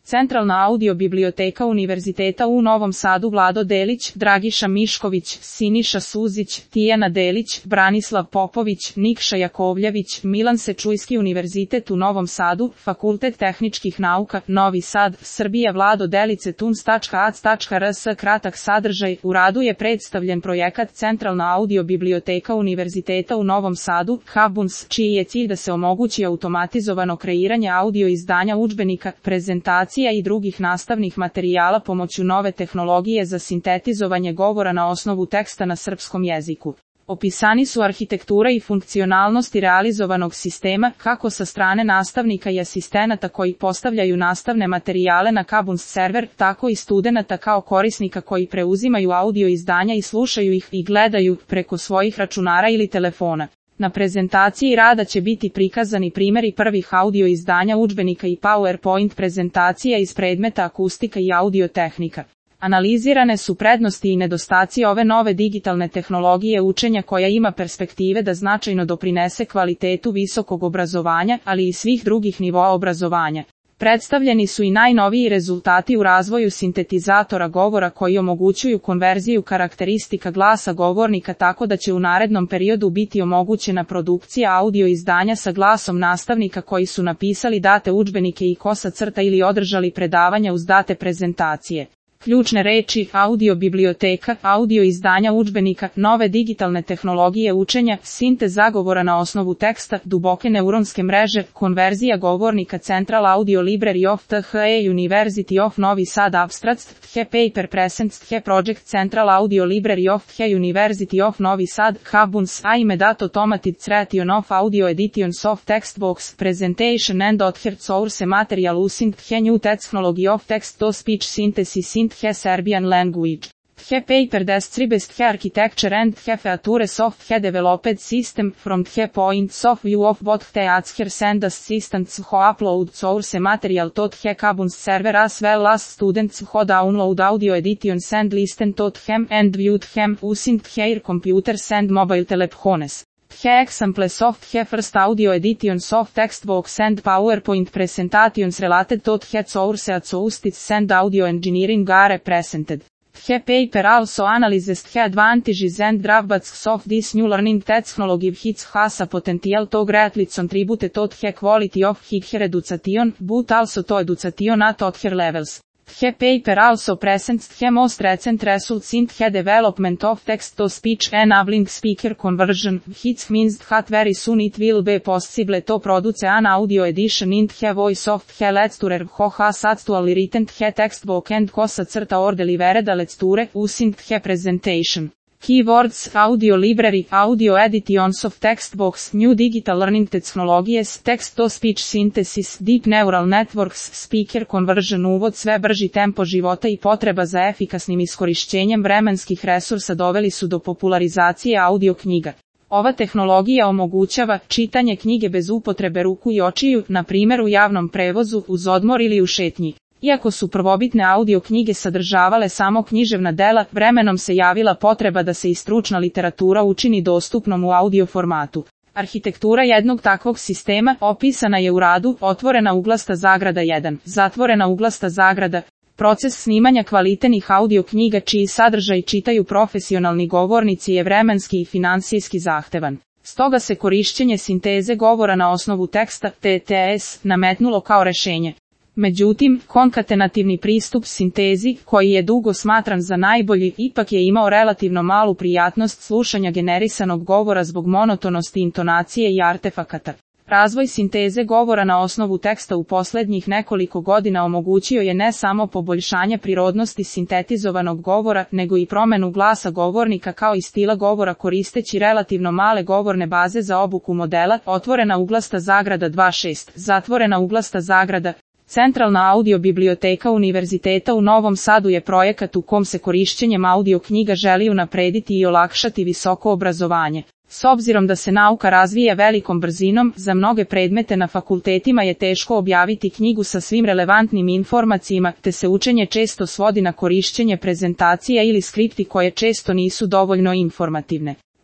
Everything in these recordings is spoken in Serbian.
Centralna audio biblioteka Univerziteta u Novom Sadu Vlado Delić, Dragiša Mišković, Siniša Suzić, Tijana Delić, Branislav Popović, Nikša Jakovljević, Milan Sečujski Univerzitet u Novom Sadu, Fakultet tehničkih nauka, Novi Sad, Srbija Vlado Delice tuns.ac.rs. Kratak sadržaj, u radu je predstavljen projekat Centralna audio biblioteka Univerziteta u Novom Sadu, Habuns, čiji je cilj da se omogući automatizovano kreiranje audio izdanja udžbenika, prezentacija i drugih nastavnih materijala pomoću nove tehnologije za sintetizovanje govora na osnovu teksta na srpskom jeziku. Opisani su arhitektura i funkcionalnosti realizovanog sistema, kako sa strane nastavnika i asistenata koji postavljaju nastavne materijale na Habuns server, tako i studenata kao korisnika koji preuzimaju audio izdanja i slušaju ih i gledaju preko svojih računara ili telefona. Na prezentaciji rada će biti prikazani primjeri prvih audio izdanja udžbenika i PowerPoint prezentacija iz predmeta akustika i audiotehnika. Analizirane su prednosti i nedostaci ove nove digitalne tehnologije učenja koja ima perspektive da značajno doprinese kvalitetu visokog obrazovanja, ali i svih drugih nivoa obrazovanja. Predstavljeni su i najnoviji rezultati u razvoju sintetizatora govora koji omogućuju konverziju karakteristika glasa govornika tako da će u narednom periodu biti omogućena produkcija audio izdanja sa glasom nastavnika koji su napisali date udžbenike i ili održali predavanja uz date prezentacije. Ključne reči: audio biblioteka, audio izdanja udžbenika, nove digitalne tehnologije učenja, sinteza govora na osnovu teksta, duboke neuronske mreže, konverzija govornika, Central Audio Library of THE University of Novi Sad Abstracts, THE Paper Presents, THE Project Central Audio Library of THE University of Novi Sad, Habuns, Aimedat Automated Creation of Audio Editions of Textbox, Presentation and Other Source Material Using THE New Technology of Text-to-Speech Synthesis in THE Serbian Language. THE Paper Describes THE Architecture and THE Features of THE Developed System from THE Points of View of both THE Adscripts and Assistants who upload source material to THE Habuns server as well as students who download audio editions and listen to them and view them using their computers and mobile telephones. THE examples of THE first audio editions of textbooks and PowerPoint presentations related to THE source acoustics and audio engineering are presented. THE paper also analyzes THE advantages and drawbacks of this new learning technology which has a potential to greatly contribute to THE quality of higher education, but also to education at other levels. THE paper also presents THE most recent results in THE development of text-to-speech enabling speaker conversion, which means that very soon it will be possible to produce an audio edition in THE voice of THE lecturer who has actually written THE textbook and or delivered a lecture using THE presentation. Keywords: audio library, audio editions of textbooks, new digital learning technologies, text-to-speech synthesis, deep neural networks, speaker conversion. Uvod: sve brži tempo života i potreba za efikasnim iskorišćenjem vremenskih resursa doveli su do popularizacije audio knjiga. Ova tehnologija omogućava čitanje knjige bez upotrebe ruku i očiju, na primjer u javnom prevozu, uz odmor ili u šetnji. Iako su prvobitne audio knjige sadržavale samo književna dela, vremenom se javila potreba da se i stručna literatura učini dostupnom u audio formatu. Arhitektura jednog takvog sistema opisana je u radu otvorena uglasta zagrada 1, zatvorena uglasta zagrada. Proces snimanja kvalitetnih audio knjiga čiji sadržaj čitaju profesionalni govornici je vremenski i finansijski zahtevan. Stoga se korišćenje sinteze govora na osnovu teksta, TTS, nametnulo kao rešenje. Međutim, konkatenativni pristup sintezi, koji je dugo smatran za najbolji, ipak je imao relativno malu prijatnost slušanja generisanog govora zbog monotonosti intonacije i artefakata. Razvoj sinteze govora na osnovu teksta u posljednjih nekoliko godina omogućio je ne samo poboljšanje prirodnosti sintetizovanog govora, nego i promjenu glasa govornika kao i stila govora koristeći relativno male govorne baze za obuku modela. Otvorena uglasta zagrada 2.6, zatvorena uglasta zagrada. Centralna audio biblioteka Univerziteta u Novom Sadu je projekat u kom se korišćenjem audio knjiga želi unaprediti i olakšati visoko obrazovanje. S obzirom da se nauka razvija velikom brzinom, za mnoge predmete na fakultetima je teško objaviti knjigu sa svim relevantnim informacijama, te se učenje često svodi na korišćenje prezentacija ili skripti koje često nisu dovoljno informativne.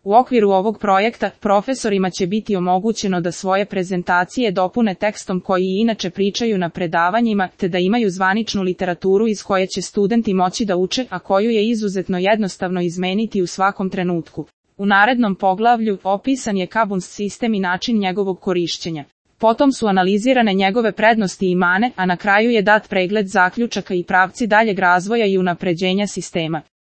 U okviru ovog projekta, profesorima će biti omogućeno da svoje prezentacije dopune tekstom koji inače pričaju na predavanjima, te da imaju zvaničnu literaturu iz koje će studenti moći da uče, a koju je izuzetno jednostavno izmeniti u svakom trenutku. U narednom poglavlju opisan je Kabunst sistem i način njegovog korišćenja. Potom su analizirane njegove prednosti i mane, a na kraju je dat pregled zaključaka i pravci daljeg razvoja i unapređenja sistema.